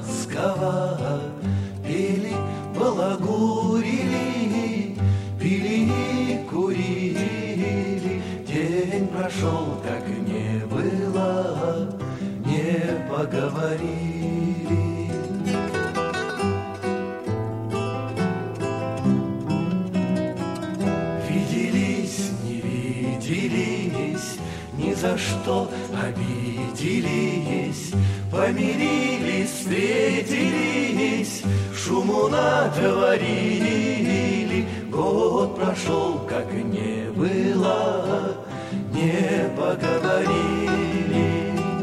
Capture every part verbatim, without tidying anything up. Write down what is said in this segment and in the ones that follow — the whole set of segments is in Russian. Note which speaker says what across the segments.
Speaker 1: ласково, пели, балагурили, пили и курили. День прошел, как не было, не поговорили. Виделись, не виделись, ни за что обиделись, помирились, встретились, шуму наговорили. Год прошел, как не было, не поговорили.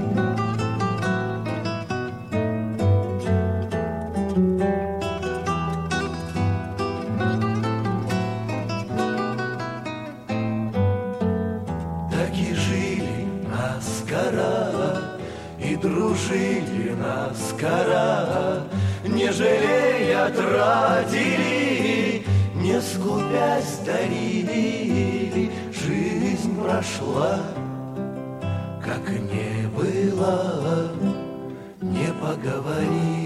Speaker 1: Так и жили наскоро, и дружили наскоро, не жалея тратили, не скупясь дарили. Жизнь прошла, как не было, не поговорили.